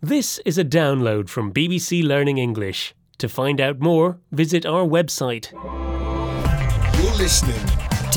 This is a download from BBC Learning English. To find out more, visit our website. You're listening to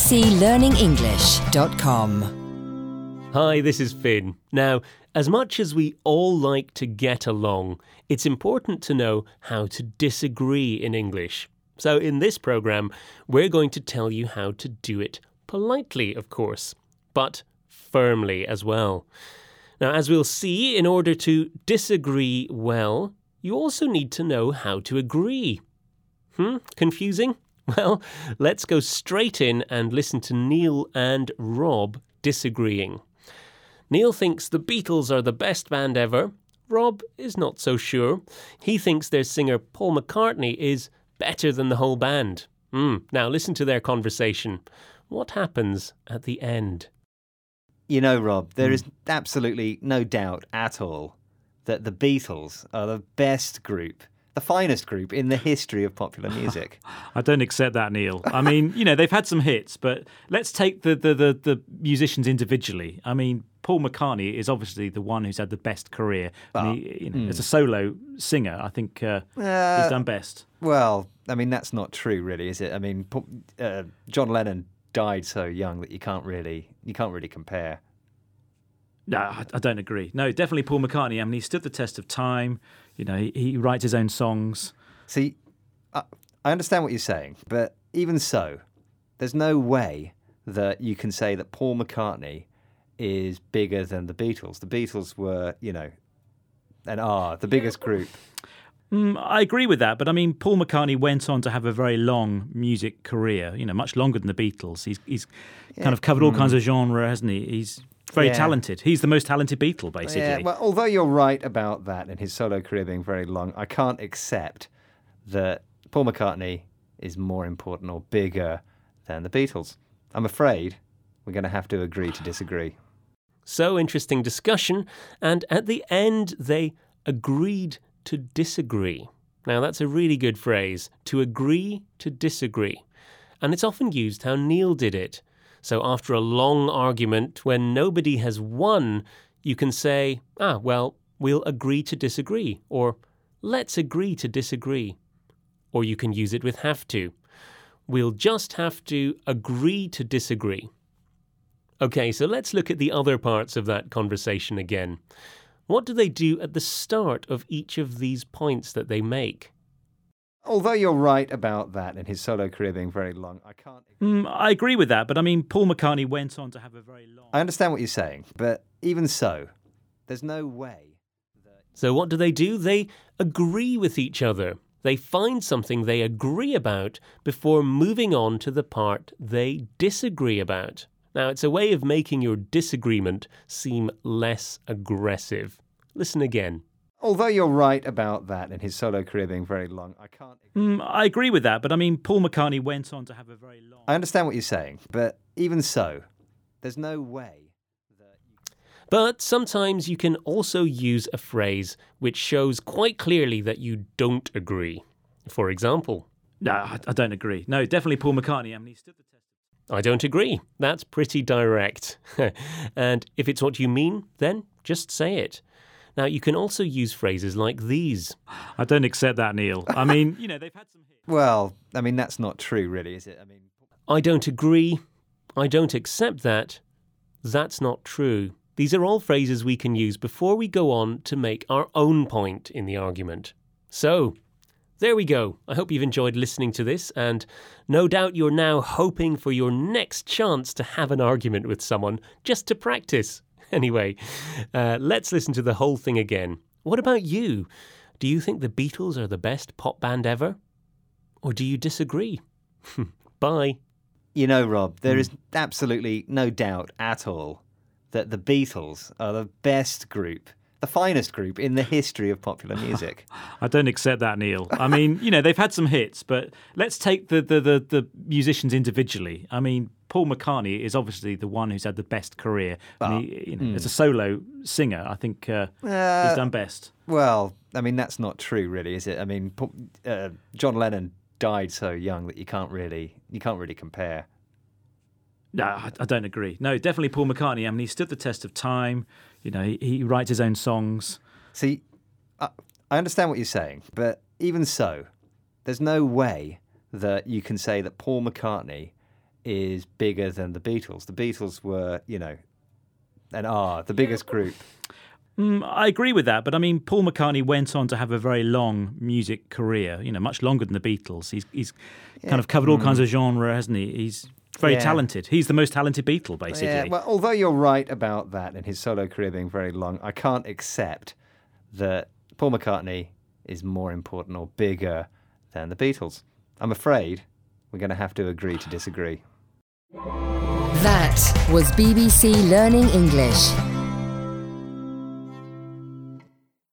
bbclearningenglish.com. Hi, this is Finn. Now, as much as we all like to get along, it's important to know how to disagree in English. So in this programme, we're going to tell you how to do it politely, of course, but firmly as well. Now, as we'll see, in order to disagree well, you also need to know how to agree. Confusing? Well, let's go straight in and listen to Neil and Rob disagreeing. Neil thinks the Beatles are the best band ever. Rob is not so sure. He thinks their singer Paul McCartney is better than the whole band. Now listen to their conversation. What happens at the end? You know, Rob, there is absolutely no doubt at all that the Beatles are the best group, the finest group in the history of popular music. I don't accept that, Neil. I mean, they've had some hits, but let's take the musicians individually. I mean, Paul McCartney is obviously the one who's had the best career. As a solo singer, I think he's done best. Well, I mean, that's not true, really, is it? I mean, John Lennon died so young that you can't really compare. No, I don't agree. No, definitely Paul McCartney. I mean, he stood the test of time. He writes his own songs. See, I understand what you're saying, but even so, there's no way that you can say that Paul McCartney is bigger than the Beatles. The Beatles were, and are the biggest group. I agree with that, but I mean, Paul McCartney went on to have a very long music career, much longer than the Beatles. He's kind of covered all kinds of genre, hasn't he? He's very talented. He's the most talented Beatle, basically. Yeah, well, although you're right about that and his solo career being very long, I can't accept that Paul McCartney is more important or bigger than the Beatles. I'm afraid we're going to have to agree to disagree. So interesting discussion, and at the end they agreed to disagree. Now that's a really good phrase, to agree to disagree. And it's often used how Neil did it. So after a long argument, when nobody has won, you can say, we'll agree to disagree, or let's agree to disagree. Or you can use it with have to. We'll just have to agree to disagree. Okay, so let's look at the other parts of that conversation again. What do they do at the start of each of these points that they make? Although you're right about that and his solo career being very long, I can't... I agree with that, but I mean, Paul McCartney went on to have a very long... I understand what you're saying, but even so, there's no way that... So what do? They agree with each other. They find something they agree about before moving on to the part they disagree about. Now, it's a way of making your disagreement seem less aggressive. Listen again. Although you're right about that and his solo career being very long, I can't... I agree with that, but I mean, Paul McCartney went on to have a very long... I understand what you're saying, but even so, there's no way that... But sometimes you can also use a phrase which shows quite clearly that you don't agree. For example... No, I don't agree. No, definitely Paul McCartney. I mean, he stood the test... I don't agree. That's pretty direct. And if it's what you mean, then just say it. Now, you can also use phrases like these. I don't accept that, Neil. I mean, they've had some hits. Well, I mean, that's not true, really, is it? I don't agree. I don't accept that. That's not true. These are all phrases we can use before we go on to make our own point in the argument. So... there we go. I hope you've enjoyed listening to this, and no doubt you're now hoping for your next chance to have an argument with someone just to practice. Anyway, let's listen to the whole thing again. What about you? Do you think the Beatles are the best pop band ever? Or do you disagree? Bye. You know, Rob, there is absolutely no doubt at all that the Beatles are the best group, the finest group in the history of popular music. I don't accept that, Neil. I mean, they've had some hits, but let's take the musicians individually. I mean, Paul McCartney is obviously the one who's had the best career. As a solo singer, I think he's done best. Well, I mean, that's not true, really, is it? I mean, John Lennon died so young that you can't really compare. No, I don't agree. No, definitely Paul McCartney. I mean, he stood the test of time. He writes his own songs. See, I understand what you're saying, but even so, there's no way that you can say that Paul McCartney is bigger than the Beatles. The Beatles were, and are the biggest group. I agree with that, but I mean, Paul McCartney went on to have a very long music career, much longer than the Beatles. He's kind of covered all kinds of genre, hasn't he? He's very talented. He's the most talented Beatle, basically. Yeah, well, although you're right about that and his solo career being very long, I can't accept that Paul McCartney is more important or bigger than the Beatles. I'm afraid we're going to have to agree to disagree. That was BBC Learning English.